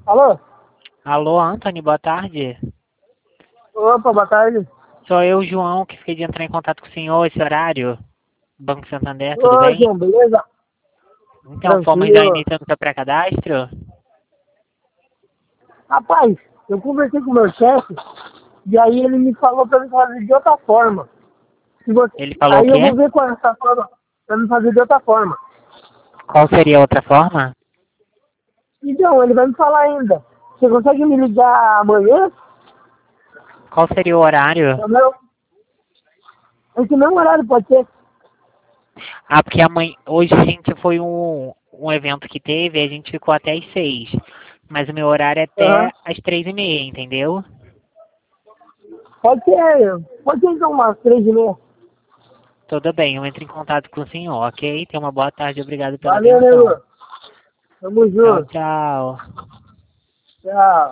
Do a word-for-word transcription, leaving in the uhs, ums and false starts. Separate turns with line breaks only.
Alô?
Alô, Anthony, boa tarde.
Opa, boa tarde.
Sou eu, João, que fiquei de entrar em contato com o senhor esse horário. Banco Santander, tudo
Ô,
bem?
João, beleza?
Então, fomos já
Tranquilo.
iniciando seu pré-cadastro?
Rapaz, eu conversei com o meu chefe e aí ele me falou pra eu fazer de outra forma. Se você...
Ele falou o
Aí eu
quê?
vou ver qual é essa forma pra me fazer de outra forma.
Qual seria a outra forma?
Então, ele vai me falar ainda. Você consegue me ligar amanhã?
Qual seria o horário?
Ou não? Esse mesmo horário pode ser?
Ah, porque amanhã, hoje a gente foi um, um evento que teve e a gente ficou até às seis. Mas o meu horário é
Aham.
até às três e meia, entendeu?
Pode ser. Pode ser então umas três e meia.
Tudo bem, eu entro em contato com o senhor, ok? Tenha uma boa tarde, obrigado pela
Valeu, né,
atenção.
Lu? Tamo
Tchau,
junto.
tchau.
Tchau.